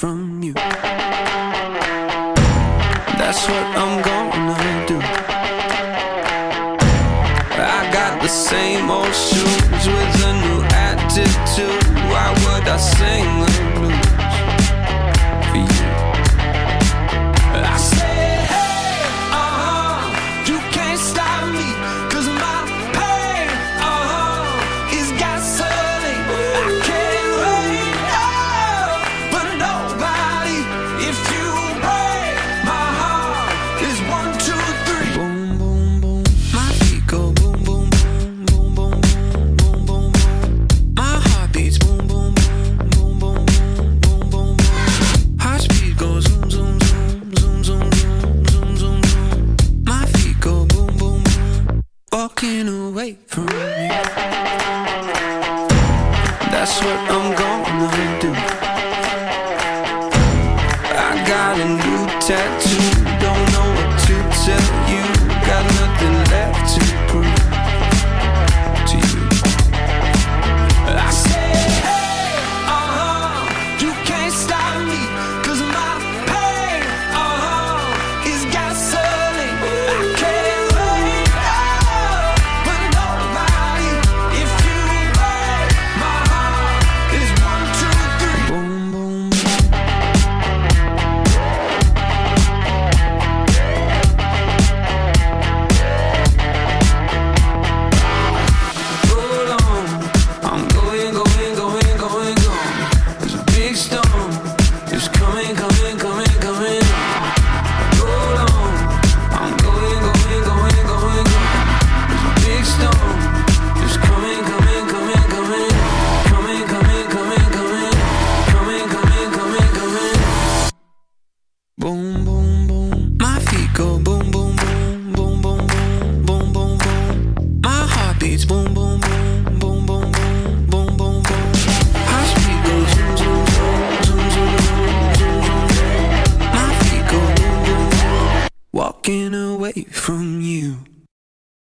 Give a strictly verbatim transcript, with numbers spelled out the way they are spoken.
from you. That's what I'm gonna do. I got the same old shoes with a new attitude. Why would I sing the blues for you? I said, hey, uh-huh, you can't stop me, 'cause my pain, uh-huh, is gasoline. I can't wait, oh, but nobody, if you break my heart, is one, two, three. Boom, boom, boom, my feet go boom, boom, boom, boom, boom, boom, boom, boom, boom. My heart beats boom, boom, boom, boom, boom, boom, boom, boom, boom. Heart speed goes zoom, zoom, zoom, zoom, zoom, zoom, zoom, zoom, zoom. My feet go boom, boom, boom, walking away from me. That's what I'm gonna do. I got a new tattoo, don't know what to tell you. Got nothing left to prove to you. I said, hey, uh-huh, you can't stop me, 'cause my pain, uh-huh, is gasoline. I can't wait, oh, but nobody, if you break my heart, is one, two, three. Boom, boom, boom. Hold on, I'm going, going, going, going, going. There's a big storm, it's coming, coming, coming, coming. Hold on, I'm going, going, going, going, going. There's a big storm, it's coming, coming, coming, coming. Coming, coming, coming, coming. Coming, coming, coming, coming. Boom, boom, boom. My feet go boom, boom, boom, boom, boom, boom, boom, boom, boom. My heart beats boom, boom, boom, boom, boom, boom, boom, boom, boom. Heart speed goes zoom, zoom, zoom, zoom, zoom, zoom, zoom, zoom. My feet go boom, boom, boom, walking